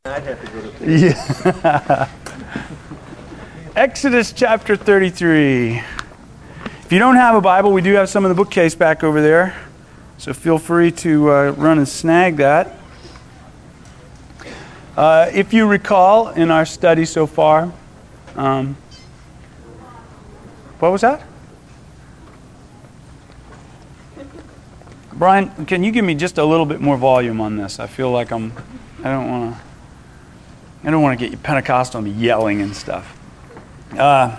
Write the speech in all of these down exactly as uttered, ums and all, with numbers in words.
I'd have to go to Yeah. Exodus chapter thirty-three. If you don't have a Bible, we do have some in the bookcase back over there. So feel free to uh, run and snag that. Uh, if you recall in our study so far, um, what was that? Brian, can you give me just a little bit more volume on this? I feel like I'm, I don't want to, I don't want to get you Pentecostal and be yelling and stuff. Uh,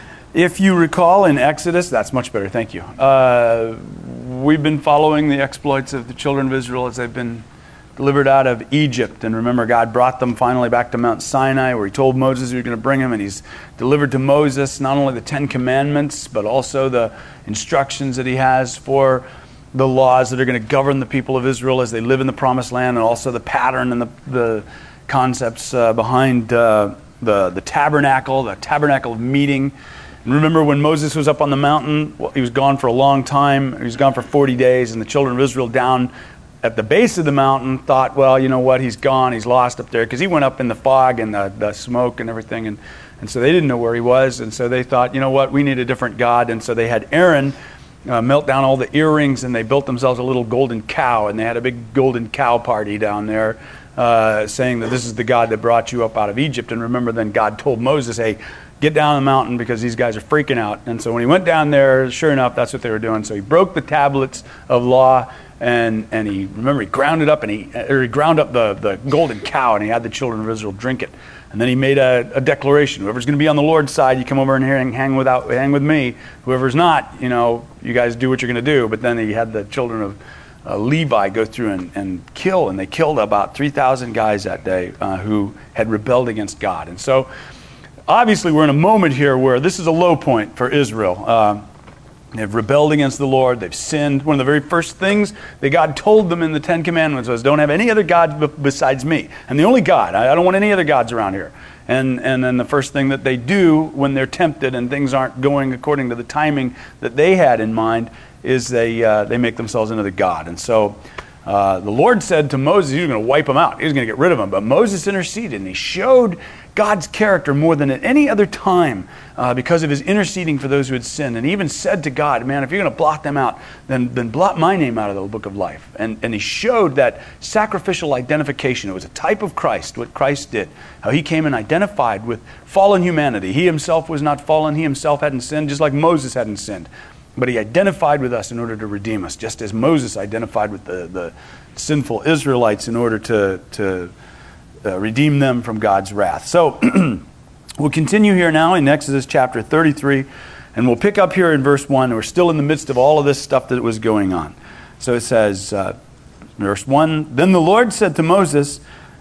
if you recall in Exodus, that's much better, thank you. Uh, we've been following the exploits of the children of Israel as they've been delivered out of Egypt. And remember, God brought them finally back to Mount Sinai, where he told Moses he was going to bring him, and he's delivered to Moses not only the Ten Commandments, but also the instructions that he has for the laws that are going to govern the people of Israel as they live in the Promised Land, and also the pattern and the, the concepts uh, behind uh, the, the tabernacle, the tabernacle of meeting. And remember when Moses was up on the mountain, well, he was gone for a long time. He was gone for forty days, and the children of Israel down at the base of the mountain thought, well, you know what, he's gone, he's lost up there, because he went up in the fog and the, the smoke and everything, and, and so they didn't know where he was, and so they thought, you know what, we need a different God, and so they had Aaron uh, melt down all the earrings, and they built themselves a little golden cow, and they had a big golden cow party down there, uh, saying that this is the God that brought you up out of Egypt. And remember, then God told Moses, hey, get down the mountain because these guys are freaking out. And so when he went down there, sure enough, that's what they were doing. So he broke the tablets of law, and and he, remember, he ground it up, and he, or he ground up the, the golden cow, and he had the children of Israel drink it. And then he made a, a declaration. Whoever's going to be on the Lord's side, you come over and here and hang, without, hang with me. Whoever's not, you know, you guys do what you're going to do. But then he had the children of uh, Levi go through and, and kill, and they killed about three thousand guys that day uh, who had rebelled against God. And so obviously we're in a moment here where this is a low point for Israel. Uh, They've rebelled against the Lord. They've sinned. One of the very first things that God told them in the Ten Commandments was, don't have any other God b- besides me. I'm the only God. I, I don't want any other gods around here. And and then the first thing that they do when they're tempted and things aren't going according to the timing that they had in mind is they uh, they make themselves into the God. And so uh, the Lord said to Moses, he was going to wipe them out. He was going to get rid of them. But Moses interceded, and he showed God's character more than at any other time uh, because of his interceding for those who had sinned. And he even said to God, man, if you're going to blot them out, then, then blot my name out of the book of life. And, and he showed that sacrificial identification. It was a type of Christ, what Christ did. How he came and identified with fallen humanity. He himself was not fallen. He himself hadn't sinned, just like Moses hadn't sinned. But he identified with us in order to redeem us, just as Moses identified with the, the sinful Israelites in order to... to Uh, redeem them from God's wrath. So we'll continue here now in Exodus chapter thirty-three, and we'll pick up here in verse one. We're still in the midst of all of this stuff that was going on. So it says, uh, verse one, then the Lord said to Moses,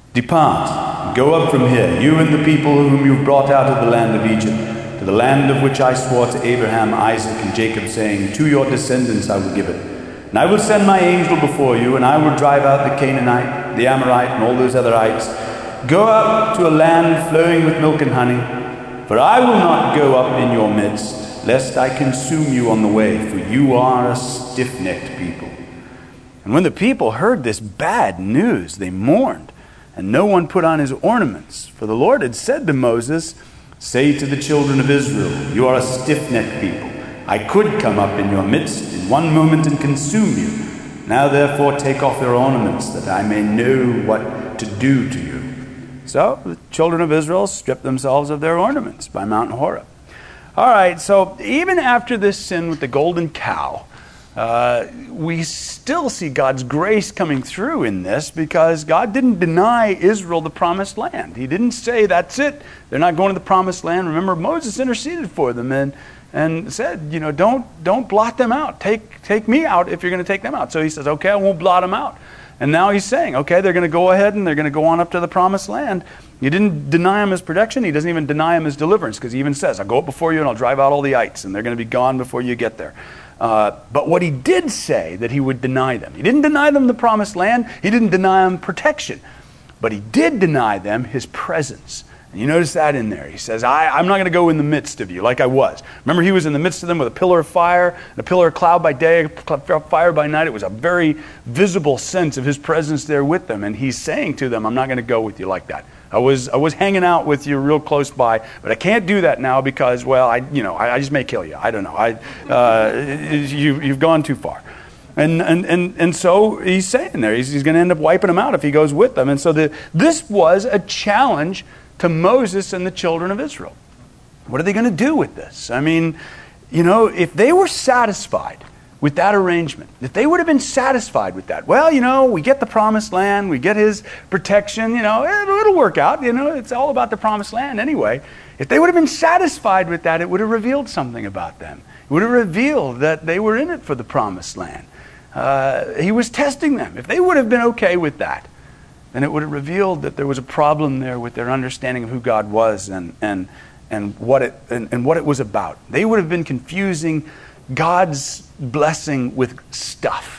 depart, go up from here, you and the people whom you've brought out of the land of Egypt, to the land of which I swore to Abraham, Isaac, and Jacob, saying, to your descendants I will give it. And I will send my angel before you, and I will drive out the Canaanite, the Amorite, and all those other ites. Go up to a land flowing with milk and honey, for I will not go up in your midst, lest I consume you on the way, for you are a stiff-necked people. And when the people heard this bad news, they mourned, and no one put on his ornaments. For the Lord had said to Moses, say to the children of Israel, you are a stiff-necked people. I could come up in your midst in one moment and consume you. Now therefore take off your ornaments, that I may know what to do to you. So the children of Israel stripped themselves of their ornaments by Mount Horeb. All right, so even after this sin with the golden cow, uh, we still see God's grace coming through in this, because God didn't deny Israel the promised land. He didn't say, that's it, they're not going to the promised land. Remember, Moses interceded for them and and said, you know, don't don't blot them out. Take take me out if you're going to take them out. So he says, okay, I won't blot them out. And now he's saying, okay, they're going to go ahead and they're going to go on up to the promised land. He didn't deny him his protection. He doesn't even deny him his deliverance, because he even says, I'll go up before you and I'll drive out all the ites, and they're going to be gone before you get there. Uh, but what he did say, that he would deny them. He didn't deny them the promised land. He didn't deny them protection. But he did deny them his presence. You notice that in there. He says, I, I'm not going to go in the midst of you like I was. Remember, he was in the midst of them with a pillar of fire, and a pillar of cloud by day, a fire by night. It was a very visible sense of his presence there with them. And he's saying to them, I'm not going to go with you like that. I was I was hanging out with you real close by, but I can't do that now because, well, I you know, I, I just may kill you. I don't know. I uh, you, you've gone too far. And, and and and so he's saying there, he's, he's going to end up wiping them out if he goes with them. And so the, this was a challenge to Moses and the children of Israel. What are they going to do with this? I mean, you know, if they were satisfied with that arrangement, if they would have been satisfied with that, well, you know, we get the promised land, we get his protection, you know, it'll, it'll work out, you know, it's all about the promised land anyway. If they would have been satisfied with that, it would have revealed something about them. It would have revealed that they were in it for the promised land. Uh, he was testing them. If they would have been okay with that, then it would have revealed that there was a problem there with their understanding of who God was and and and what it and, and what it was about. They would have been confusing God's blessing with stuff.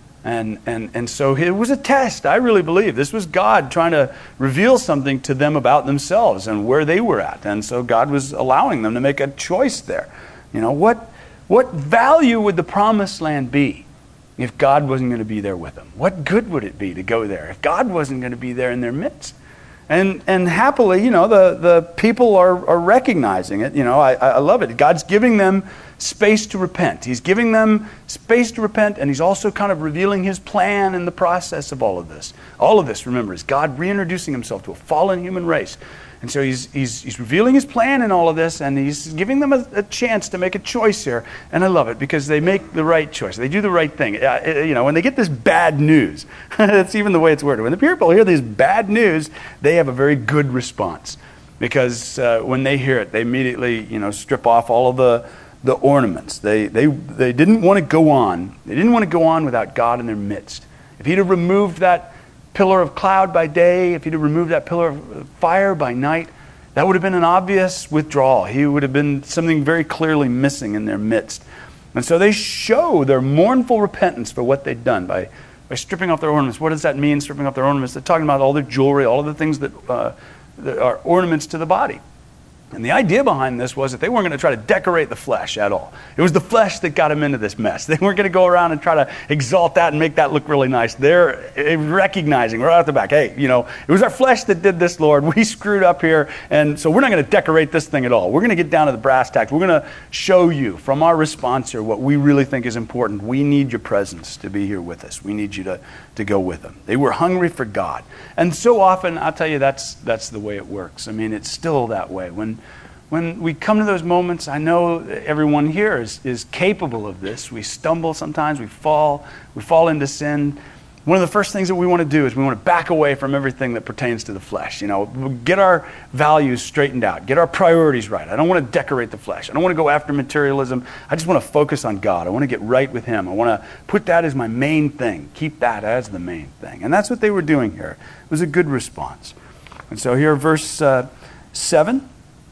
And and and so it was a test. I really believe this was God trying to reveal something to them about themselves and where they were at. And so God was allowing them to make a choice there. You know, what what value would the promised land be if God wasn't going to be there with them? What good would it be to go there if God wasn't going to be there in their midst? And and happily, you know, the, the people are, are recognizing it. You know, I, I love it. God's giving them space to repent. He's giving them space to repent, and he's also kind of revealing his plan in the process of all of this. All of this, remember, is God reintroducing himself to a fallen human race. And so he's he's he's revealing his plan in all of this, and he's giving them a, a chance to make a choice here. And I love it because they make the right choice. They do the right thing. Uh, you know, when they get this bad news, that's even the way it's worded. When the people hear this bad news, they have a very good response. Because uh, when they hear it, they immediately, you know, strip off all of the, the ornaments. They, they, they didn't want to go on. They didn't want to go on without God in their midst. If he'd have removed that pillar of cloud by day, if he'd have removed that pillar of fire by night, that would have been an obvious withdrawal. He would have been something very clearly missing in their midst. And so they show their mournful repentance for what they'd done by, by stripping off their ornaments. What does that mean, stripping off their ornaments? They're talking about all their jewelry, all of the things that, uh, that are ornaments to the body. And the idea behind this was that they weren't going to try to decorate the flesh at all. It was the flesh that got them into this mess. They weren't going to go around and try to exalt that and make that look really nice. They're recognizing right out the back, hey, you know, it was our flesh that did this, Lord. We screwed up here, and so we're not going to decorate this thing at all. We're going to get down to the brass tacks. We're going to show you from our response here what we really think is important. We need your presence to be here with us. We need you to, to go with them. They were hungry for God. And so often, I'll tell you, that's that's the way it works. I mean, it's still that way. When When we come to those moments, I know everyone here is, is capable of this. We stumble sometimes, we fall, we fall into sin. One of the first things that we want to do is we want to back away from everything that pertains to the flesh. You know, get our values straightened out, get our priorities right. I don't want to decorate the flesh. I don't want to go after materialism. I just want to focus on God. I want to get right with him. I want to put that as my main thing, keep that as the main thing. And that's what they were doing here. It was a good response. And so here, verse uh, seven.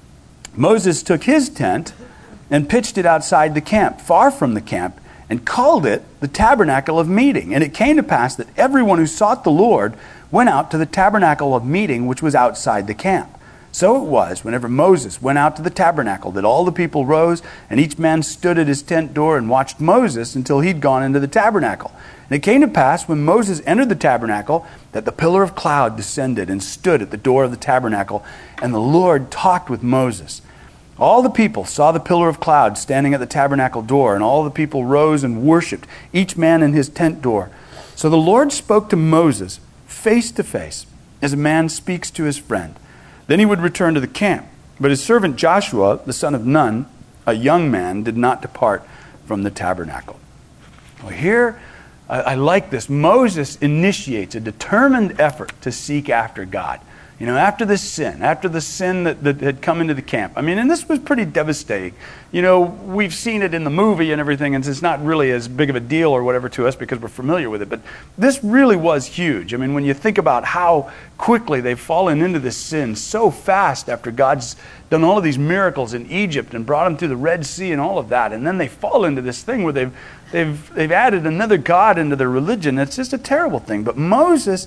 Moses took his tent and pitched it outside the camp, far from the camp, and called it the tabernacle of meeting. And it came to pass that everyone who sought the Lord went out to the tabernacle of meeting, which was outside the camp. So it was, whenever Moses went out to the tabernacle, that all the people rose, and each man stood at his tent door and watched Moses until he'd gone into the tabernacle. And it came to pass, when Moses entered the tabernacle, that the pillar of cloud descended and stood at the door of the tabernacle, and the Lord talked with Moses. All the people saw the pillar of cloud standing at the tabernacle door, and all the people rose and worshipped, each man in his tent door. So the Lord spoke to Moses face to face, as a man speaks to his friend. Then he would return to the camp. But his servant Joshua, the son of Nun, a young man, did not depart from the tabernacle. Well, here, I, I like this. Moses initiates a determined effort to seek after God. You know, after this sin, after the sin that, that had come into the camp. I mean, and this was pretty devastating. You know, we've seen it in the movie and everything, and it's not really as big of a deal or whatever to us because we're familiar with it. But this really was huge. I mean, when you think about how quickly they've fallen into this sin so fast after God's done all of these miracles in Egypt and brought them through the Red Sea and all of that, and then they fall into this thing where they've they've they've added another god into their religion. It's just a terrible thing. But Moses,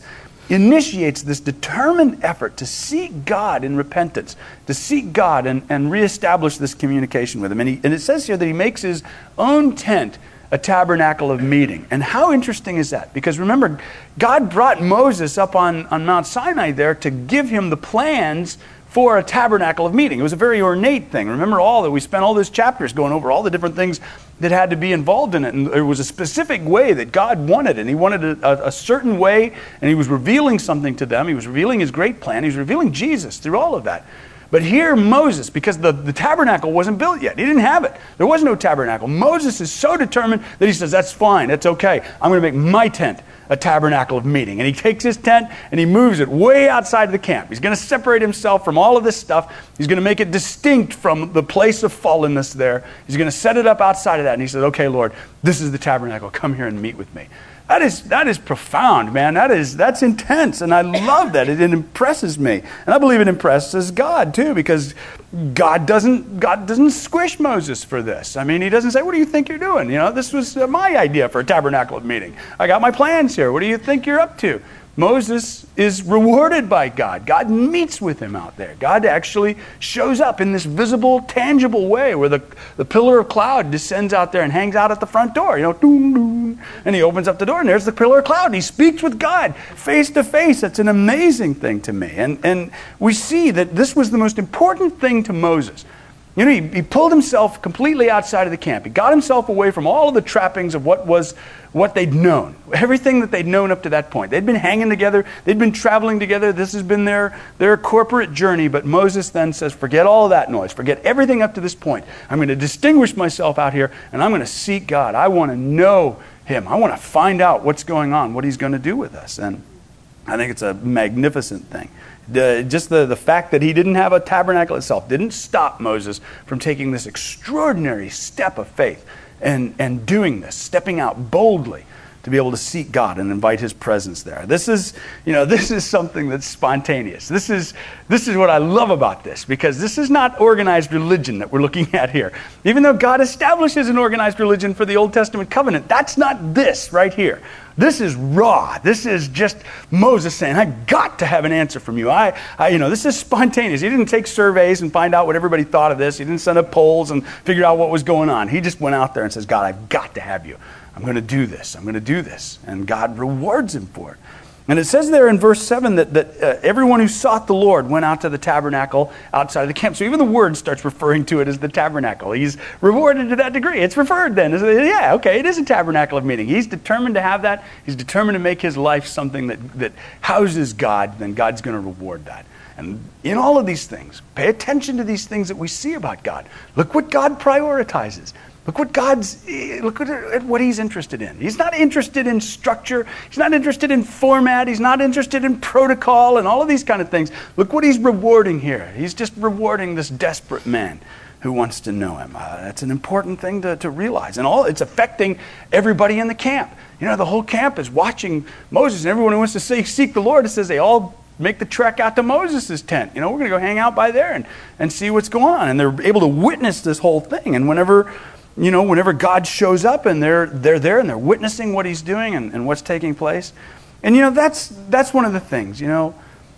initiates this determined effort to seek God in repentance, to seek God and, and reestablish this communication with him. And, he, and it says here that he makes his own tent a tabernacle of meeting. And how interesting is that? Because remember, God brought Moses up on, on Mount Sinai there to give him the plans for a tabernacle of meeting. It was a very ornate thing. Remember all that we spent all those chapters going over all the different things that had to be involved in it. And there was a specific way that God wanted, and he wanted a, a certain way, and he was revealing something to them. He was revealing his great plan. He was revealing Jesus through all of that. But here Moses, because the, the tabernacle wasn't built yet. He didn't have it. There was no tabernacle. Moses is so determined that he says, that's fine, that's okay. I'm going to make my tent a tabernacle of meeting. And he takes his tent and he moves it way outside the camp. He's going to separate himself from all of this stuff. He's going to make it distinct from the place of fallenness there. He's going to set it up outside of that. And he says, okay, Lord, this is the tabernacle. Come here and meet with me. That is that is profound, man. That is that's intense, and I love that. It, it impresses me, and I believe it impresses God too, because God doesn't God doesn't squish Moses for this. I mean, he doesn't say, "What do you think you're doing?" You know, this was uh, my idea for a tabernacle of meeting. I got my plans here. What do you think you're up to? Moses is rewarded by God. God meets with him out there. God actually shows up in this visible, tangible way where the, the pillar of cloud descends out there and hangs out at the front door. You know, doom, doom, and he opens up the door and there's the pillar of cloud and he speaks with God face to face. That's an amazing thing to me. And, and we see that this was the most important thing to Moses. You know, he, he pulled himself completely outside of the camp. He got himself away from all of the trappings of what was what they'd known. Everything that they'd known up to that point. They'd been hanging together. They'd been traveling together. This has been their, their corporate journey. But Moses then says, forget all of that noise. Forget everything up to this point. I'm going to distinguish myself out here, and I'm going to seek God. I want to know him. I want to find out what's going on, what he's going to do with us. And I think it's a magnificent thing. The, just the, the fact that he didn't have a tabernacle itself didn't stop Moses from taking this extraordinary step of faith and, and doing this, stepping out boldly to be able to seek God and invite his presence there. This is, you know, this is something that's spontaneous. This is, this is what I love about this, because this is not organized religion that we're looking at here. Even though God establishes an organized religion for the Old Testament covenant, that's not this right here. This is raw. This is just Moses saying, I got to have an answer from you. I, I, you know, this is spontaneous. He didn't take surveys and find out what everybody thought of this. He didn't send up polls and figure out what was going on. He just went out there and says, God, I've got to have you. I'm going to do this. I'm going to do this. And God rewards him for it. And it says there in verse seven that, that uh, everyone who sought the Lord went out to the tabernacle outside of the camp. So even the word starts referring to it as the tabernacle. He's rewarded to that degree. It's referred then. It's, yeah, okay, it is a tabernacle of meeting. He's determined to have that. He's determined to make his life something that, that houses God. Then God's going to reward that. And in all of these things, pay attention to these things that we see about God. Look what God prioritizes. Look what God's, look at what he's interested in. He's not interested in structure. He's not interested in format. He's not interested in protocol and all of these kind of things. Look what he's rewarding here. He's just rewarding this desperate man who wants to know him. Uh, that's an important thing to, to realize. And all it's affecting everybody in the camp. You know, the whole camp is watching Moses, and everyone who wants to say, seek the Lord, it says they all make the trek out to Moses' tent. You know, we're going to go hang out by there and, and see what's going on. And they're able to witness this whole thing. And whenever... You know, whenever God shows up and they're they're there and they're witnessing what he's doing and, and what's taking place. And, you know, that's that's one of the things, you know.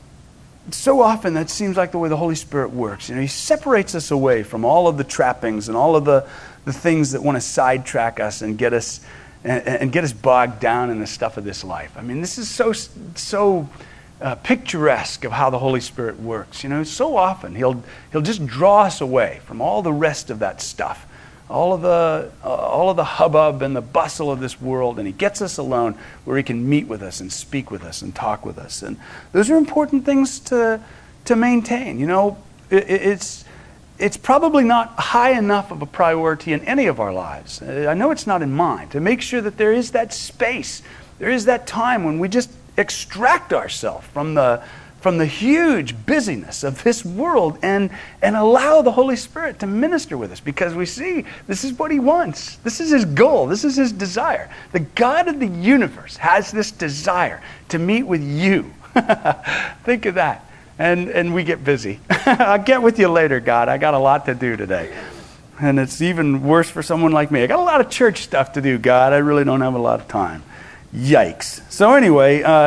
So often that seems like the way the Holy Spirit works. You know, he separates us away from all of the trappings and all of the, the things that want to sidetrack us and get us and, and get us bogged down in the stuff of this life. I mean, this is so so uh, picturesque of how the Holy Spirit works. You know, so often he'll he'll just draw us away from all the rest of that stuff. All of the uh, all of the hubbub and the bustle of this world, and he gets us alone where he can meet with us and speak with us and talk with us. And those are important things to to maintain. You know, it, it's it's probably not high enough of a priority in any of our lives. I know it's not in mine, to make sure that there is that space, there is that time when we just extract ourselves from the from the huge busyness of this world and, and allow the Holy Spirit to minister with us, because we see this is what he wants. This is his goal. This is his desire. The God of the universe has this desire to meet with you. Think of that. And, and we get busy. I'll get with you later, God. I got a lot to do today. And it's even worse for someone like me. I got a lot of church stuff to do, God. I really don't have a lot of time. Yikes. So anyway, uh,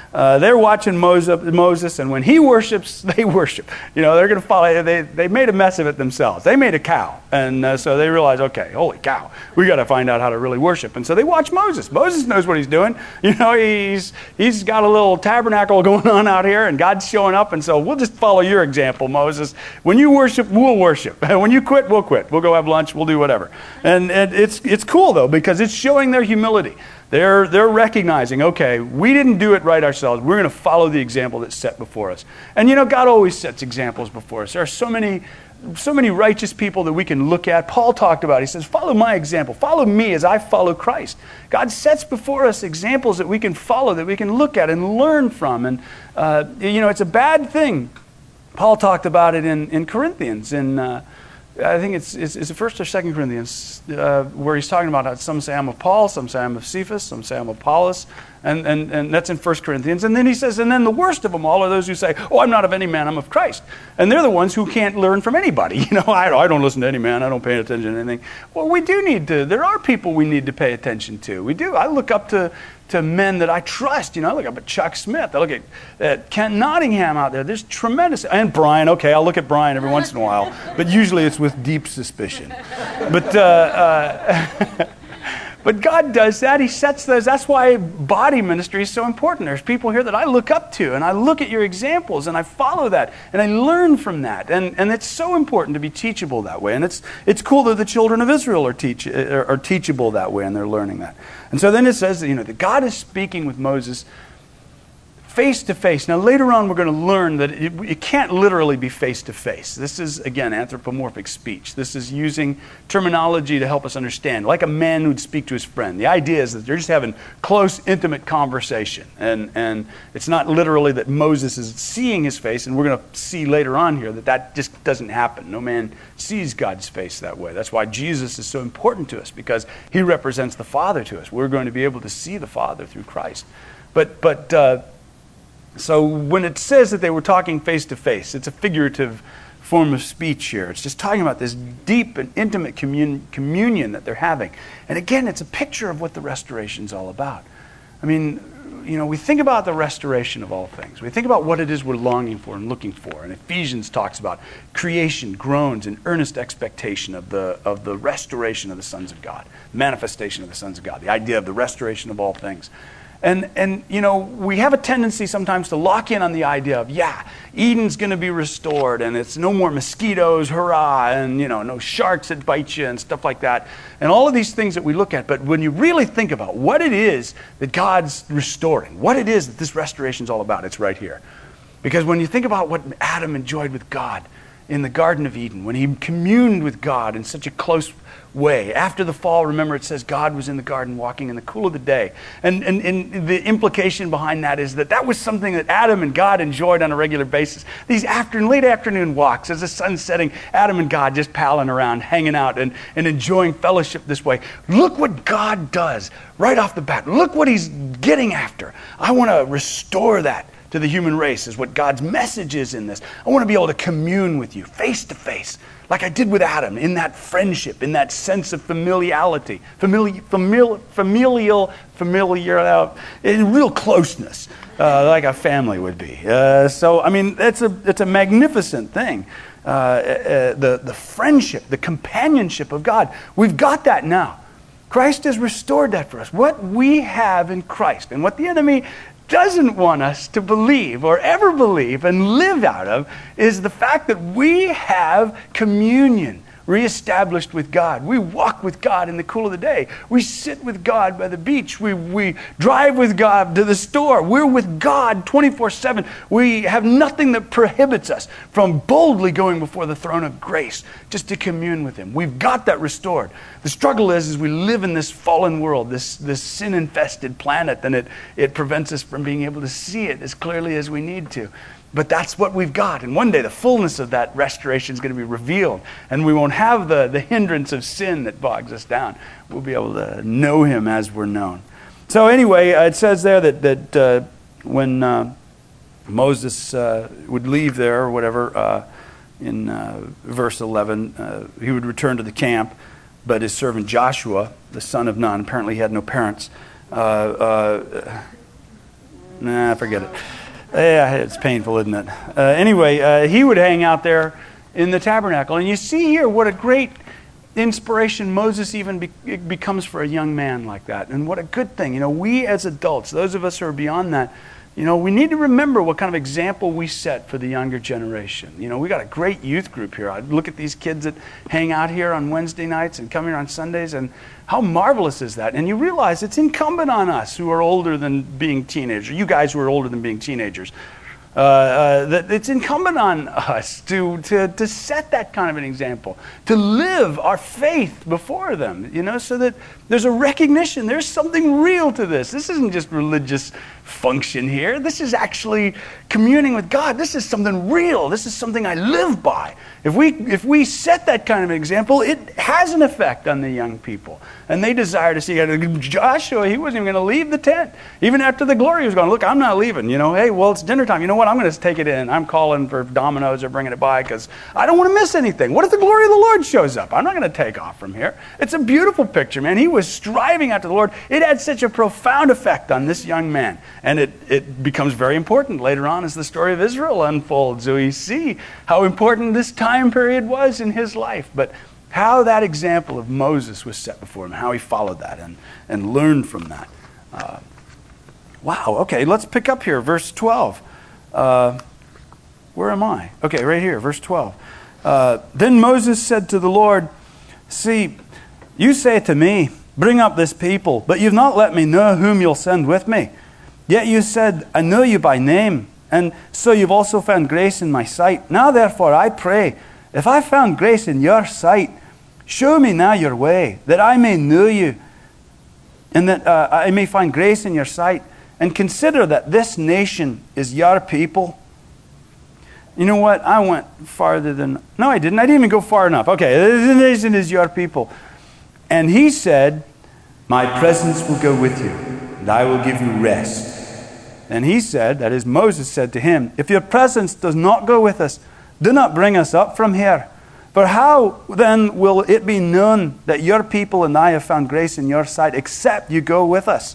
Uh, they're watching Moses, Moses, and when he worships, they worship. You know, they're going to follow. They they made a mess of it themselves. They made a cow, and uh, so they realized, okay, holy cow, we got to find out how to really worship. And so they watch Moses. Moses knows what he's doing. You know, he's he's got a little tabernacle going on out here, and God's showing up. And so we'll just follow your example, Moses. When you worship, we'll worship. When you quit, we'll quit. We'll go have lunch. We'll do whatever. And, and it's it's cool though, because it's showing their humility. They're, they're recognizing, okay, we didn't do it right ourselves. We're going to follow the example that's set before us. And you know, God always sets examples before us. There are so many, so many righteous people that we can look at. Paul talked about it. He says, follow my example. Follow me as I follow Christ. God sets before us examples that we can follow, that we can look at and learn from. And, uh, you know, it's a bad thing. Paul talked about it in, in Corinthians, in uh, I think it's, it's, it's the first or second Corinthians, uh, where he's talking about how some say I'm of Paul, some say I'm of Cephas, some say I'm of Apollos, and, and, and that's in First Corinthians. And then he says, and then the worst of them all are those who say, oh, I'm not of any man, I'm of Christ. And they're the ones who can't learn from anybody. You know, I, I don't listen to any man, I don't pay attention to anything. Well, we do need to, there are people we need to pay attention to. We do. I look up to to men that I trust. You know, I look up at Chuck Smith. I look at, at Kent Nottingham out there. There's tremendous, and Brian. Okay, I'll look at Brian every once in a while, but usually it's with deep suspicion. But uh, uh, but God does that. He sets those. That's why body ministry is so important. There's people here that I look up to, and I look at your examples, and I follow that, and I learn from that. And and it's so important to be teachable that way. And it's it's cool that the children of Israel are teach are, are teachable that way, and they're learning that. And so then it says that, you know, that God is speaking with Moses face to face. Now later on we're going to learn that it, it can't literally be face to face. This is, again, anthropomorphic speech. This is using terminology to help us understand, like a man who'd speak to his friend. The idea is that they're just having close, intimate conversation. And, and it's not literally that Moses is seeing his face, and we're going to see later on here that that just doesn't happen. No man sees God's face that way. That's why Jesus is so important to us, because he represents the Father to us. We're going to be able to see the Father through Christ. But, but, uh, So when it says that they were talking face to face, it's a figurative form of speech here. It's just talking about this deep and intimate commun- communion that they're having. And again, it's a picture of what the restoration's all about. I mean, you know, we think about the restoration of all things. We think about what it is we're longing for and looking for. And Ephesians talks about creation groans in earnest expectation of the of the restoration of the sons of God, manifestation of the sons of God, the idea of the restoration of all things. And, and you know, we have a tendency sometimes to lock in on the idea of, yeah, Eden's going to be restored, and it's no more mosquitoes, hurrah, and, you know, no sharks that bite you and stuff like that. And all of these things that we look at. But when you really think about what it is that God's restoring, what it is that this restoration is all about, it's right here. Because when you think about what Adam enjoyed with God in the Garden of Eden, when he communed with God in such a close way. After the fall, remember it says God was in the garden walking in the cool of the day. And, and, and the implication behind that is that that was something that Adam and God enjoyed on a regular basis. These afternoon, late afternoon walks as the sun's setting, Adam and God just palling around, hanging out and, and enjoying fellowship this way. Look what God does right off the bat. Look what he's getting after. I want to restore that to the human race is what God's message is in this. I want to be able to commune with you face to face, like I did with Adam, in that friendship, in that sense of familiarity, famili- famili- familial, familiar, uh, in real closeness, uh, like a family would be. Uh, so, I mean, it's a it's a magnificent thing. Uh, uh, the the friendship, the companionship of God. We've got that now. Christ has restored that for us. What we have in Christ, and what the enemy doesn't want us to believe or ever believe and live out of, is the fact that we have communion reestablished with God. We walk with God in the cool of the day. We sit with God by the beach. We, we drive with God to the store. We're with God twenty-four seven. We have nothing that prohibits us from boldly going before the throne of grace just to commune with him. We've got that restored. The struggle is, is we live in this fallen world, this, this sin-infested planet, and it, it prevents us from being able to see it as clearly as we need to. But that's what we've got. And one day the fullness of that restoration is going to be revealed. And we won't have the, the hindrance of sin that bogs us down. We'll be able to know him as we're known. So anyway, uh, it says there that, that uh, when uh, Moses uh, would leave there or whatever, uh, in uh, verse eleven, uh, he would return to the camp. But his servant Joshua, the son of Nun, apparently he had no parents, uh, uh, Nah, forget it. Yeah, it's painful, isn't it? Uh, anyway, uh, he would hang out there in the tabernacle. And you see here what a great inspiration Moses even be- becomes for a young man like that. And what a good thing. You know, we as adults, those of us who are beyond that, you know, we need to remember what kind of example we set for the younger generation. You know, we got a great youth group here. I look at these kids that hang out here on Wednesday nights and come here on Sundays, and how marvelous is that? And you realize it's incumbent on us who are older than being teenagers, you guys who are older than being teenagers, uh, uh, that it's incumbent on us to, to, to set that kind of an example, to live our faith before them, you know, so that there's a recognition, there's something real to this. This isn't just religious function here. This is actually communing with God. This is something real. This is something I live by. If we if we set that kind of an example, it has an effect on the young people. And they desire to see it. Joshua, he wasn't even going to leave the tent. Even after the glory, he was going, look, I'm not leaving. You know, hey, well, it's dinner time. You know what? I'm going to take it in. I'm calling for Domino's or bringing it by because I don't want to miss anything. What if the glory of the Lord shows up? I'm not going to take off from here. It's a beautiful picture, man. He was striving after the Lord. It had such a profound effect on this young man. And it, it becomes very important later on as the story of Israel unfolds. So we see how important this time period was in his life. But how that example of Moses was set before him, how he followed that and, and learned from that. Uh, wow, okay, let's pick up here, verse twelve. Uh, where am I? Okay, right here, verse twelve. Uh, then Moses said to the Lord, see, you say to me, bring up this people, but you've not let me know whom you'll send with me. Yet you said, I know you by name, and so you've also found grace in my sight. Now therefore I pray, if I found grace in your sight, show me now your way, that I may know you, and that uh, I may find grace in your sight, and consider that this nation is your people. You know what? I went farther than... No, I didn't. I didn't even go far enough. Okay, this nation is your people. And he said, my presence will go with you, and I will give you rest. And he said, that is, Moses said to him, if your presence does not go with us, do not bring us up from here. For how then will it be known that your people and I have found grace in your sight, except you go with us?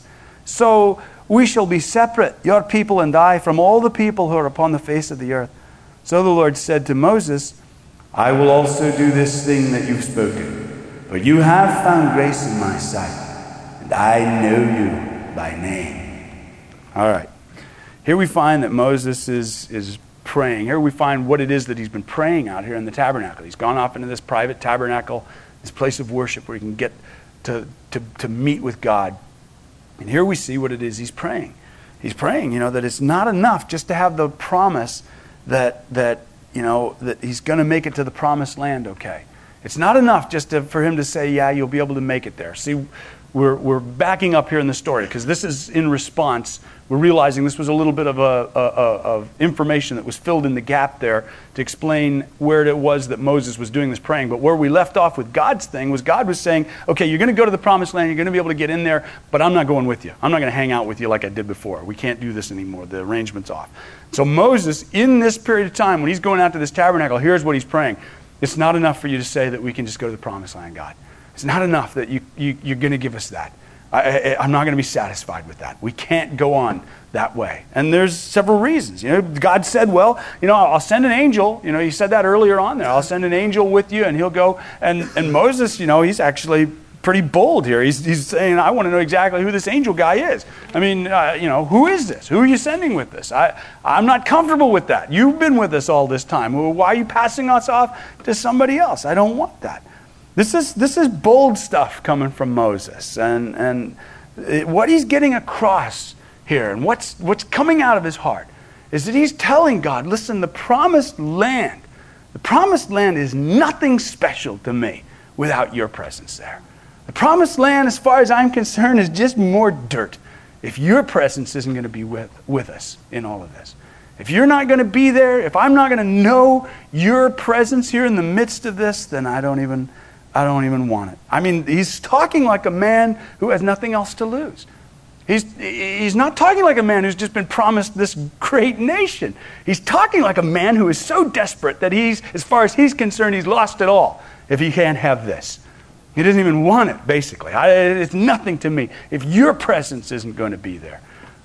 So we shall be separate, your people and I, from all the people who are upon the face of the earth. So the Lord said to Moses, I will also do this thing that you've spoken, for you have found grace in my sight, and I know you by name. All right. Here we find that Moses is, is praying. Here we find what it is that he's been praying out here in the tabernacle. He's gone off into this private tabernacle, this place of worship where he can get to, to, to meet with God. And here we see what it is he's praying. He's praying, you know, that it's not enough just to have the promise that, that you know, that he's going to make it to the promised land okay. It's not enough just to, for him to say, yeah, you'll be able to make it there. See, we're, we're backing up here in the story because this is in response. We're realizing this was a little bit of a, a, a of information that was filled in the gap there to explain where it was that Moses was doing this praying. But where we left off with God's thing was God was saying, okay, you're going to go to the promised land, you're going to be able to get in there, but I'm not going with you. I'm not going to hang out with you like I did before. We can't do this anymore. The arrangement's off. So Moses, in this period of time, when he's going out to this tabernacle, here's what he's praying. It's not enough for you to say that we can just go to the promised land, God. It's not enough that you, you, you're going to give us that. I, I, I'm not going to be satisfied with that. We can't go on that way. And there's several reasons. You know, God said, well, you know, I'll send an angel. You know, he said that earlier on there. I'll send an angel with you and he'll go. And, and Moses, you know, he's actually pretty bold here. He's, he's saying, I want to know exactly who this angel guy is. I mean, uh, you know, who is this? Who are you sending with this? I, I'm not comfortable with that. You've been with us all this time. Well, why are you passing us off to somebody else? I don't want that. This is this is bold stuff coming from Moses, and and it, what he's getting across here, and what's what's coming out of his heart, is that he's telling God, listen, the promised land, the promised land is nothing special to me without your presence there. The promised land, as far as I'm concerned, is just more dirt if your presence isn't going to be with, with us in all of this. If you're not going to be there, if I'm not going to know your presence here in the midst of this, then I don't even... I don't even want it. I mean, he's talking like a man who has nothing else to lose. He's, he's not talking like a man who's just been promised this great nation. He's talking like a man who is so desperate that he's, as far as he's concerned, he's lost it all if he can't have this. He doesn't even want it, basically. I, it's nothing to me if your presence isn't going to be there.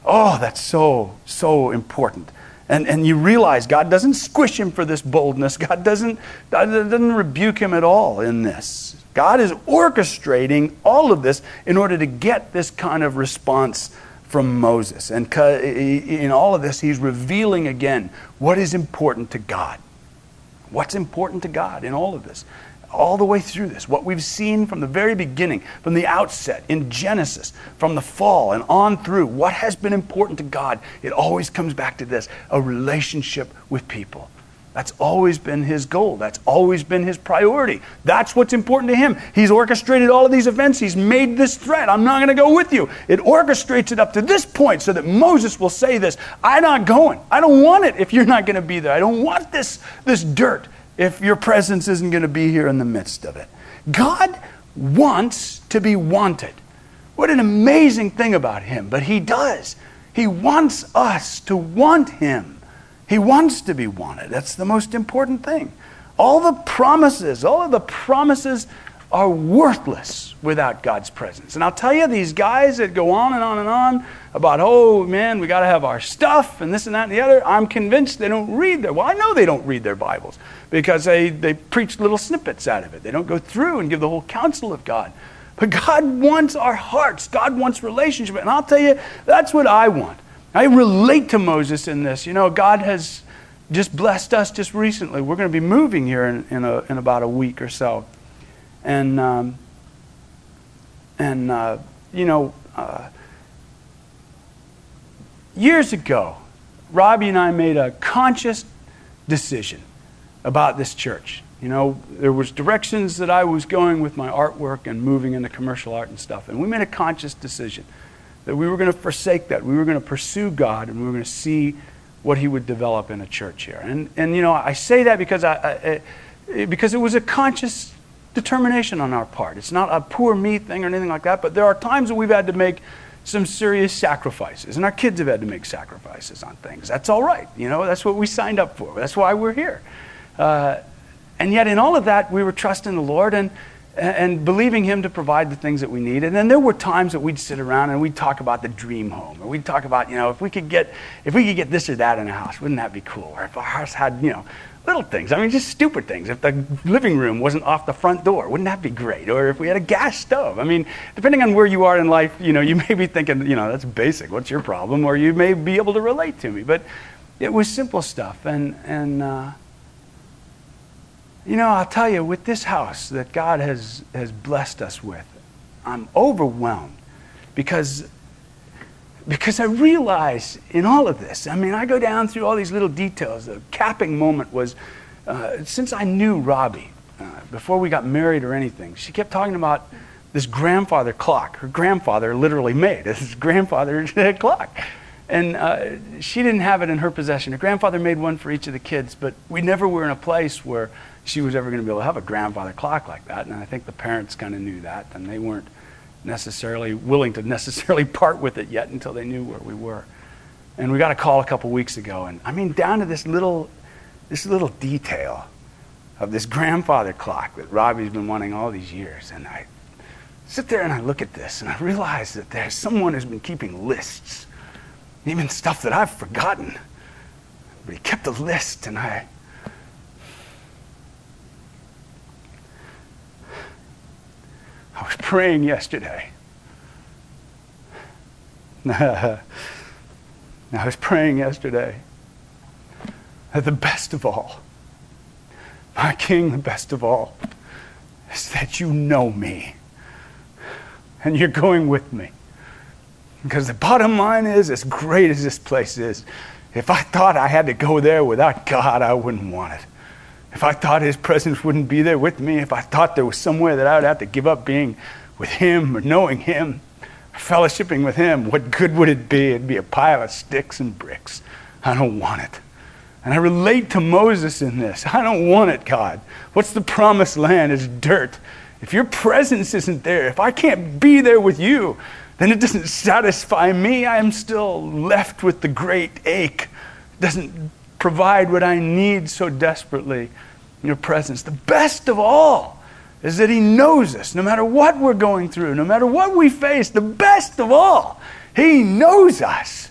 Oh, that's so, so important. And, and you realize God doesn't squish him for this boldness. God doesn't, doesn't rebuke him at all in this. God is orchestrating all of this in order to get this kind of response from Moses. And in all of this, he's revealing again what is important to God. What's important to God in all of this? All the way through this, what we've seen from the very beginning, from the outset, in Genesis, from the fall and on through, what has been important to God, it always comes back to this, a relationship with people. That's always been his goal. That's always been his priority. That's what's important to him. He's orchestrated all of these events. He's made this threat. I'm not going to go with you. It orchestrates it up to this point so that Moses will say this, I'm not going. I don't want it if you're not going to be there. I don't want this, this dirt if your presence isn't going to be here in the midst of it. God wants to be wanted. What an amazing thing about him. But he does. He wants us to want him. He wants to be wanted. That's the most important thing. All the promises, all of the promises are worthless without God's presence. And I'll tell you, these guys that go on and on and on about, oh man, we got to have our stuff and this and that and the other, I'm convinced they don't read their, well, I know they don't read their Bibles because they, they preach little snippets out of it. They don't go through and give the whole counsel of God. But God wants our hearts. God wants relationship. And I'll tell you, that's what I want. I relate to Moses in this. You know, God has just blessed us just recently. We're going to be moving here in, in, a, in about a week or so. And, um, and uh, you know, uh, years ago, Robbie and I made a conscious decision about this church. You know, there was directions that I was going with my artwork and moving into commercial art and stuff. And we made a conscious decision that we were going to forsake that. We were going to pursue God, and we were going to see what he would develop in a church here. And, and you know, I say that because, I, I, because it was a conscious determination on our part. It's not a poor me thing or anything like that, but there are times that we've had to make some serious sacrifices, and our kids have had to make sacrifices on things. That's all right. You know, that's what we signed up for. That's why we're here. Uh, and yet in all of that, we were trusting the Lord and and believing him to provide the things that we need. And then there were times that we'd sit around and we'd talk about the dream home, or we'd talk about, you know, if we could get if we could get this or that in a house, wouldn't that be cool? Or if our house had, you know, little things. I mean, just stupid things. If the living room wasn't off the front door, wouldn't that be great? Or if we had a gas stove. I mean, depending on where you are in life, you know, you may be thinking, you know, that's basic. What's your problem? Or you may be able to relate to me. But it was simple stuff. And, and uh, you know, I'll tell you, with this house that God has, has blessed us with, I'm overwhelmed because Because I realize in all of this, I mean, I go down through all these little details. The capping moment was, uh, since I knew Robbie, uh, before we got married or anything, she kept talking about this grandfather clock. Her grandfather literally made this grandfather clock. And uh, she didn't have it in her possession. Her grandfather made one for each of the kids, but we never were in a place where she was ever going to be able to have a grandfather clock like that. And I think the parents kind of knew that, and they weren't necessarily willing to necessarily part with it yet until they knew where we were. And we got a call a couple weeks ago, and I mean down to this little this little detail of this grandfather clock that Robbie's been wanting all these years. And I sit there and I look at this and I realize that there's someone who's been keeping lists, even stuff that I've forgotten. But he kept a list, and I I was praying yesterday. I was praying yesterday that the best of all, my King, the best of all, is that you know me and you're going with me. Because the bottom line is, as great as this place is, if I thought I had to go there without God, I wouldn't want it. If I thought his presence wouldn't be there with me, if I thought there was somewhere that I would have to give up being with him or knowing him, or fellowshipping with him, what good would it be? It'd be a pile of sticks and bricks. I don't want it. And I relate to Moses in this. I don't want it, God. What's the promised land? It's dirt. If your presence isn't there, if I can't be there with you, then it doesn't satisfy me. I am still left with the great ache. It doesn't provide what I need so desperately in your presence. The best of all is that he knows us, no matter what we're going through, no matter what we face. The best of all, he knows us.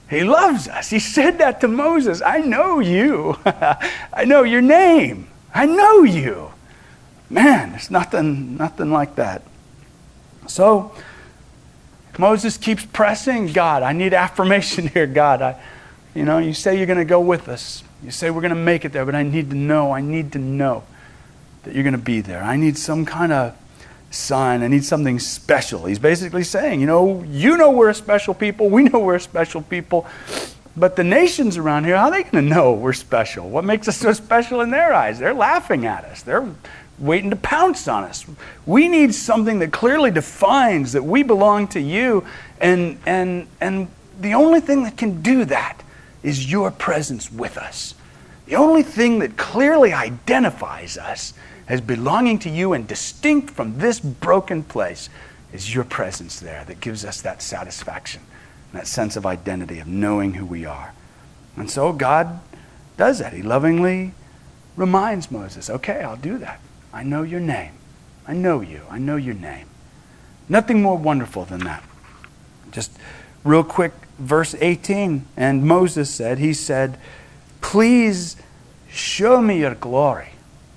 He loves us. He said that to Moses. I know you. I know your name. I know you. Man, there's nothing, nothing like that. So Moses keeps pressing. God, I need affirmation here. God, I, you know, you say you're going to go with us. You say we're going to make it there, but I need to know. I need to know that you're going to be there. I need some kind of sign. I need something special. He's basically saying, you know, you know we're a special people. We know we're a special people. But the nations around here, how are they going to know we're special? What makes us so special in their eyes? They're laughing at us. They're waiting to pounce on us. We need something that clearly defines that we belong to you. And, and, and the only thing that can do that is your presence with us. The only thing that clearly identifies us as belonging to you and distinct from this broken place is your presence there that gives us that satisfaction, that sense of identity, of knowing who we are. And so God does that. He lovingly reminds Moses, okay, I'll do that. I know your name. I know you. I know your name. Nothing more wonderful than that. Just real quick, verse eighteen. And Moses said, he said, please show me your glory.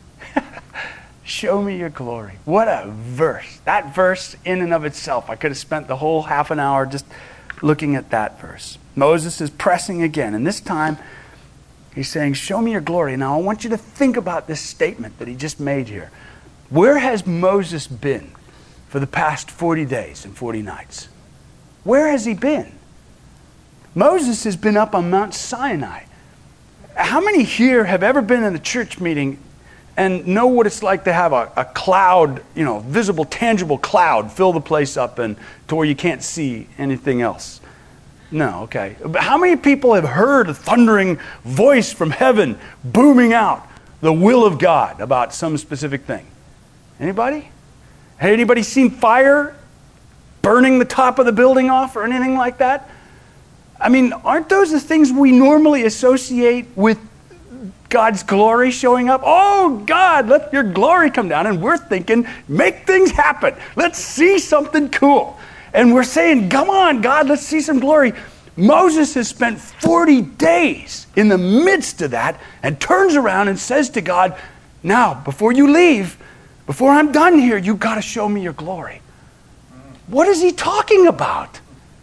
Show me your glory. What a verse. That verse in and of itself. I could have spent the whole half an hour just looking at that verse. Moses is pressing again. And this time, he's saying, show me your glory. Now, I want you to think about this statement that he just made here. Where has Moses been for the past forty days and forty nights? Where has he been? Moses has been up on Mount Sinai. How many here have ever been in a church meeting and know what it's like to have a, a cloud, you know, visible, tangible cloud fill the place up and to where you can't see anything else? No, okay. But how many people have heard a thundering voice from heaven booming out the will of God about some specific thing? Anybody? Had anybody seen fire burning the top of the building off or anything like that? I mean, aren't those the things we normally associate with God's glory showing up? Oh, God, let your glory come down. And we're thinking, make things happen. Let's see something cool. And we're saying, come on, God, let's see some glory. Moses has spent forty days in the midst of that and turns around and says to God, now, before you leave, before I'm done here, you've got to show me your glory. What is he talking about?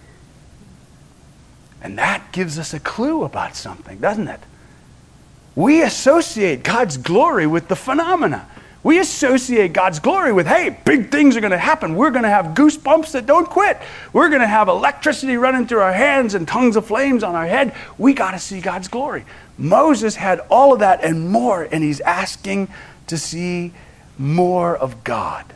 And that gives us a clue about something, doesn't it? We associate God's glory with the phenomena. We associate God's glory with, hey, big things are going to happen. We're going to have goosebumps that don't quit. We're going to have electricity running through our hands and tongues of flames on our head. We got to see God's glory. Moses had all of that and more, and he's asking to see more of God.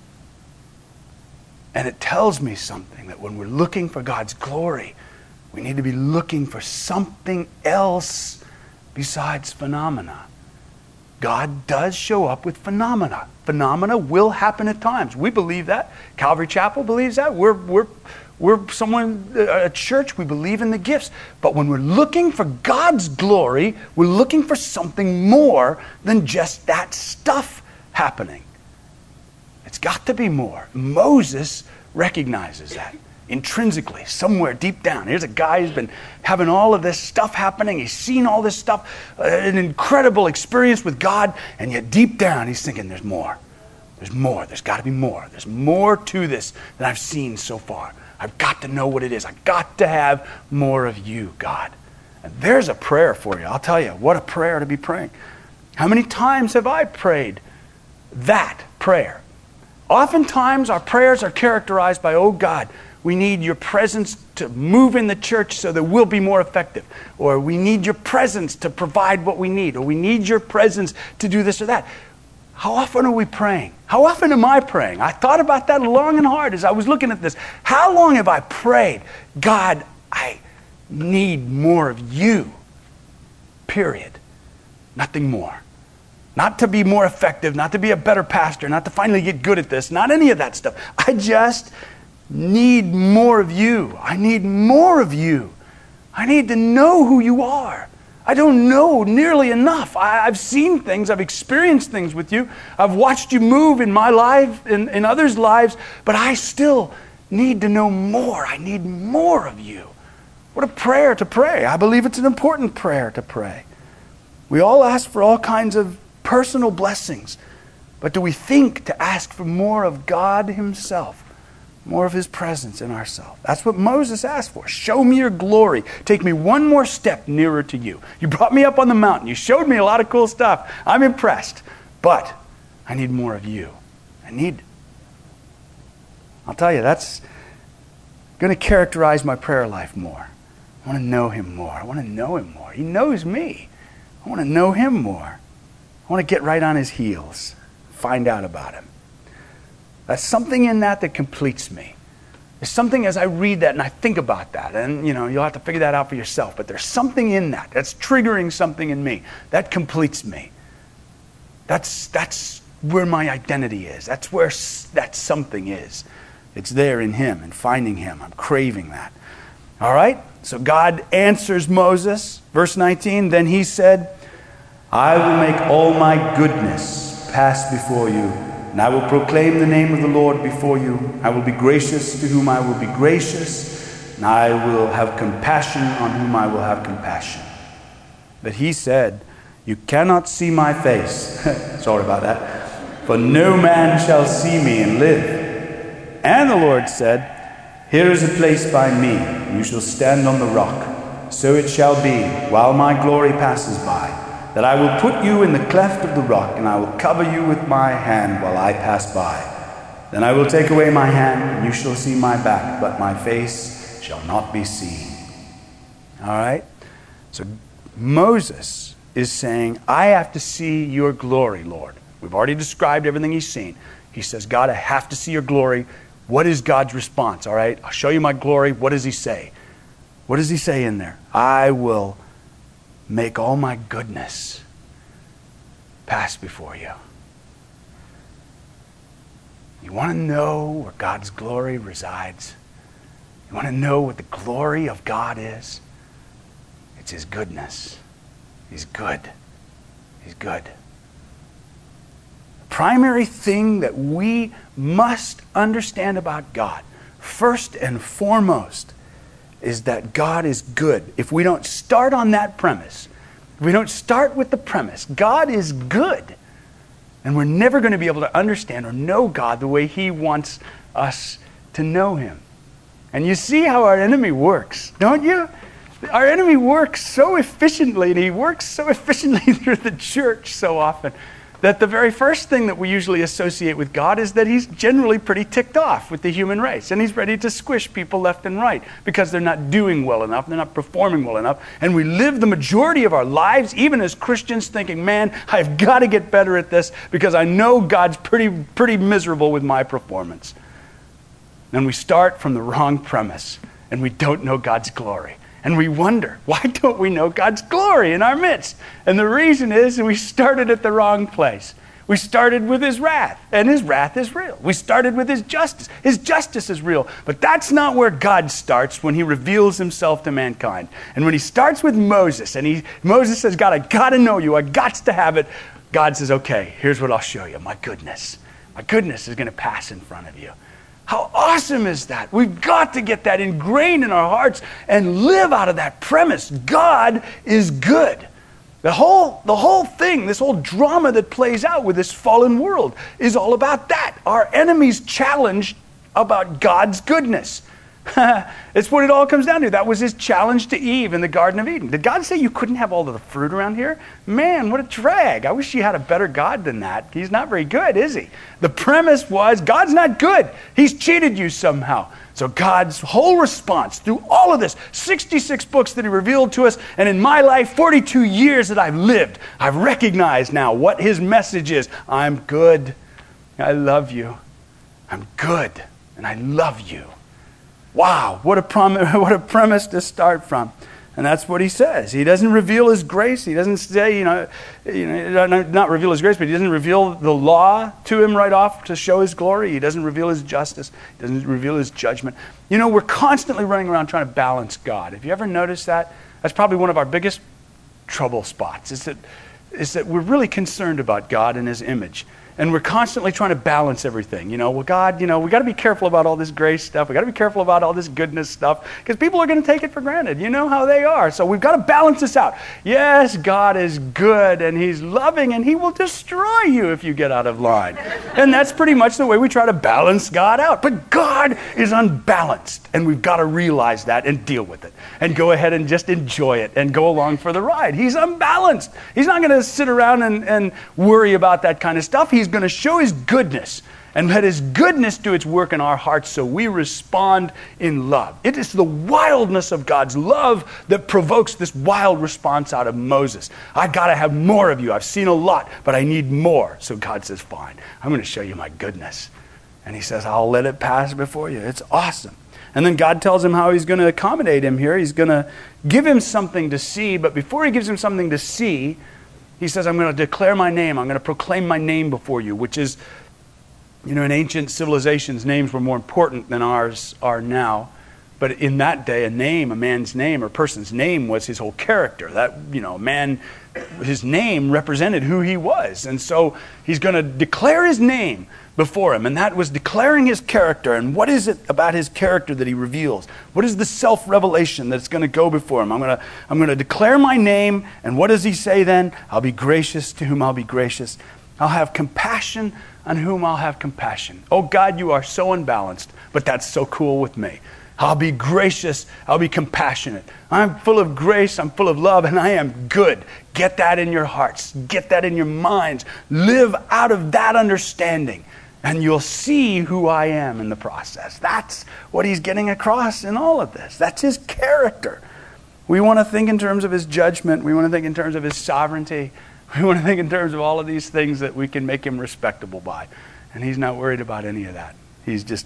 And it tells me something, that when we're looking for God's glory, we need to be looking for something else besides phenomena. God does show up with phenomena. Phenomena will happen at times. We believe that. Calvary Chapel believes that. We're, we're, we're someone, a church, we believe in the gifts. But when we're looking for God's glory, we're looking for something more than just that stuff happening. It's got to be more. Moses recognizes that. Intrinsically, somewhere deep down. Here's a guy who's been having all of this stuff happening. He's seen all this stuff, uh, an incredible experience with God, and yet deep down he's thinking there's more. There's more. There's got to be more. There's more to this than I've seen so far. I've got to know what it is. I've got to have more of you, God. And there's a prayer for you. I'll tell you, what a prayer to be praying. How many times have I prayed that prayer? Oftentimes our prayers are characterized by, oh God, we need your presence to move in the church so that we'll be more effective. Or we need your presence to provide what we need. Or we need your presence to do this or that. How often are we praying? How often am I praying? I thought about that long and hard as I was looking at this. How long have I prayed, God, I need more of you. Period. Nothing more. Not to be more effective, not to be a better pastor, not to finally get good at this, not any of that stuff. I just need more of you. I need more of you. I need to know who you are. I don't know nearly enough. I, I've seen things. I've experienced things with you. I've watched you move in my life, in, in others' lives, but I still need to know more. I need more of you. What a prayer to pray. I believe it's an important prayer to pray. We all ask for all kinds of personal blessings. But do we think to ask for more of God himself? More of his presence in ourselves? That's what Moses asked for. Show me your glory. Take me one more step nearer to you. You brought me up on the mountain. You showed me a lot of cool stuff. I'm impressed. But I need more of you. I need... I'll tell you, that's going to characterize my prayer life more. I want to know him more. I want to know him more. He knows me. I want to know him more. I want to get right on his heels. Find out about him. That's something in that that completes me. There's something as I read that and I think about that. And, you know, you'll have to figure that out for yourself. But there's something in that that's triggering something in me. That completes me. That's, that's where my identity is. That's where that something is. It's there in him and finding him. I'm craving that. All right? So God answers Moses. Verse nineteen, then he said, I will make all my goodness pass before you, and I will proclaim the name of the Lord before you. I will be gracious to whom I will be gracious, and I will have compassion on whom I will have compassion. But he said, you cannot see my face. Sorry about that. For no man shall see me and live. And the Lord said, here is a place by me, and you shall stand on the rock. So it shall be, while my glory passes by, that I will put you in the cleft of the rock, and I will cover you with my hand while I pass by. Then I will take away my hand, and you shall see my back, but my face shall not be seen. All right? So Moses is saying, I have to see your glory, Lord. We've already described everything he's seen. He says, God, I have to see your glory. What is God's response? All right, I'll show you my glory. What does he say? What does he say in there? I will make all my goodness pass before you. You want to know where God's glory resides? You want to know what the glory of God is? It's his goodness. He's good. He's good. Primary thing that we must understand about God, first and foremost, is that God is good. If we don't start on that premise, if we don't start with the premise, God is good, and we're never going to be able to understand or know God the way he wants us to know him. And you see how our enemy works, don't you? Our enemy works so efficiently, and he works so efficiently through the church so often, that the very first thing that we usually associate with God is that he's generally pretty ticked off with the human race. And he's ready to squish people left and right because they're not doing well enough, they're not performing well enough. And we live the majority of our lives, even as Christians, thinking, man, I've got to get better at this because I know God's pretty, pretty miserable with my performance. And we start from the wrong premise, and we don't know God's glory. And we wonder, why don't we know God's glory in our midst? And the reason is we started at the wrong place. We started with his wrath, and his wrath is real. We started with his justice. His justice is real. But that's not where God starts when he reveals himself to mankind. And when he starts with Moses, and he Moses says, God, I got to know you. I got to have it. God says, okay, here's what I'll show you. My goodness. My goodness is going to pass in front of you. How awesome is that? We've got to get that ingrained in our hearts and live out of that premise. God is good. The whole, the whole thing, this whole drama that plays out with this fallen world is all about that. Our enemy's challenge about God's goodness. It's what it all comes down to. That was his challenge to Eve in the Garden of Eden. Did God say you couldn't have all of the fruit around here? Man, what a drag. I wish you had a better God than that. He's not very good, is he? The premise was God's not good. He's cheated you somehow. So God's whole response through all of this, sixty-six books that he revealed to us, and in my life, forty-two years that I've lived, I've recognized now what his message is. I'm good. I love you. I'm good. And I love you. Wow, what a prom- what a premise to start from. And that's what he says. He doesn't reveal his grace. He doesn't say, you know, you know, not reveal his grace, but he doesn't reveal the law to him right off to show his glory. He doesn't reveal his justice. He doesn't reveal his judgment. You know, we're constantly running around trying to balance God. Have you ever noticed that? That's probably one of our biggest trouble spots, is that, is that we're really concerned about God and his image. And we're constantly trying to balance everything. You know, well, God, you know, we got to be careful about all this grace stuff. We got to be careful about all this goodness stuff because people are going to take it for granted. You know how they are. So we've got to balance this out. Yes, God is good and he's loving and he will destroy you if you get out of line. And that's pretty much the way we try to balance God out. But God is unbalanced and we've got to realize that and deal with it and go ahead and just enjoy it and go along for the ride. He's unbalanced. He's not going to sit around and, and worry about that kind of stuff. He's going to show his goodness and let his goodness do its work in our hearts so we respond in love. It is the wildness of God's love that provokes this wild response out of Moses. I got to have more of you. I've seen a lot, but I need more. So God says, fine, I'm going to show you my goodness. And he says, I'll let it pass before you. It's awesome. And then God tells him how he's going to accommodate him here. He's going to give him something to see, but before he gives him something to see, he says, I'm going to declare my name. I'm going to proclaim my name before you, which is, you know, in ancient civilizations, names were more important than ours are now. But in that day, a name, a man's name or a person's name was his whole character. That, you know, man, his name represented who he was. And so he's going to declare his name before him. And that was declaring his character. And what is it about his character that he reveals? What is the self-revelation that's going to go before him? I'm going to, I'm going to declare my name. And what does he say then? I'll be gracious to whom I'll be gracious. I'll have compassion on whom I'll have compassion. Oh God, you are so unbalanced, but that's so cool with me. I'll be gracious. I'll be compassionate. I'm full of grace. I'm full of love, and I am good. Get that in your hearts. Get that in your minds. Live out of that understanding, and you'll see who I am in the process. That's what he's getting across in all of this. That's his character. We want to think in terms of his judgment. We want to think in terms of his sovereignty. We want to think in terms of all of these things that we can make him respectable by. And he's not worried about any of that. He's just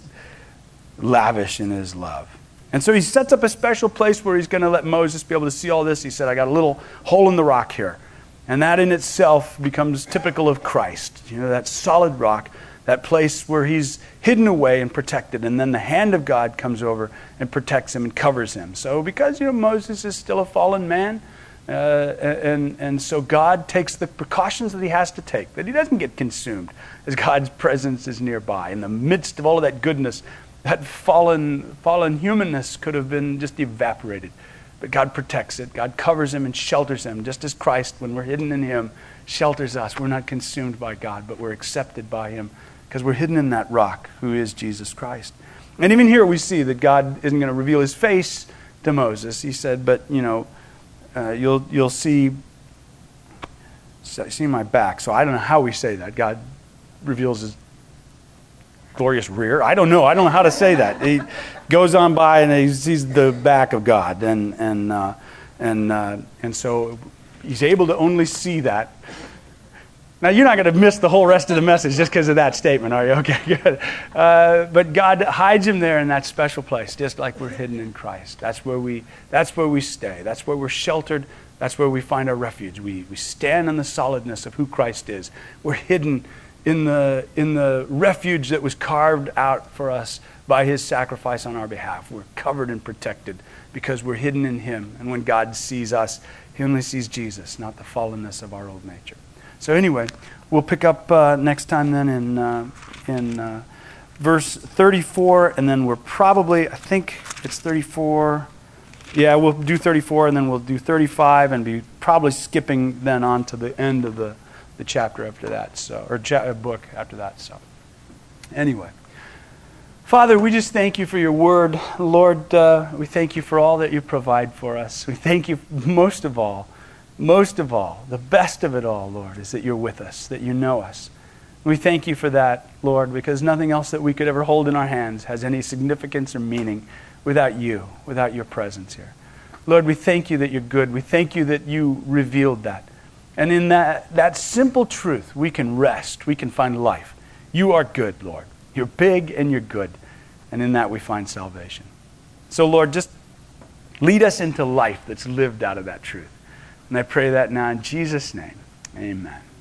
lavish in his love. And so he sets up a special place where he's going to let Moses be able to see all this. He said, I got a little hole in the rock here. And that in itself becomes typical of Christ. You know, that solid rock, that place where he's hidden away and protected. And then the hand of God comes over and protects him and covers him. So because, you know, Moses is still a fallen man, uh, and, and so God takes the precautions that he has to take, that he doesn't get consumed as God's presence is nearby. In the midst of all of that goodness, that fallen fallen humanness could have been just evaporated. But God protects it. God covers him and shelters him, just as Christ, when we're hidden in him, shelters us. We're not consumed by God, but we're accepted by him because we're hidden in that rock, who is Jesus Christ. And even here we see that God isn't going to reveal his face to Moses. He said, but, you know, uh, you'll you'll see, see my back. So I don't know how we say that. God reveals his glorious rear. I don't know. I don't know how to say that. He goes on by and he sees the back of God, and and uh, and uh, and so he's able to only see that. Now you're not going to miss the whole rest of the message just because of that statement, are you? Okay, good. Uh, but God hides him there in that special place, just like we're hidden in Christ. That's where we. That's where we stay. That's where we're sheltered. That's where we find our refuge. We we stand in the solidness of who Christ is. We're hidden in the in the refuge that was carved out for us by his sacrifice on our behalf. We're covered and protected because we're hidden in him. And when God sees us, he only sees Jesus, not the fallenness of our old nature. So anyway, we'll pick up uh, next time then in uh, in uh, verse thirty-four, and then we're probably, I think it's thirty-four. Yeah, we'll do thirty-four, and then we'll do thirty-five, and be probably skipping then on to the end of the the chapter after that, so or cha- book after that. So anyway, Father, we just thank you for your word. Lord, uh, we thank you for all that you provide for us. We thank you most of all, most of all, the best of it all, Lord, is that you're with us, that you know us. We thank you for that, Lord, because nothing else that we could ever hold in our hands has any significance or meaning without you, without your presence here. Lord, we thank you that you're good. We thank you that you revealed that. And in that, that simple truth, we can rest. We can find life. You are good, Lord. You're big and you're good. And in that we find salvation. So, Lord, just lead us into life that's lived out of that truth. And I pray that now in Jesus' name. Amen.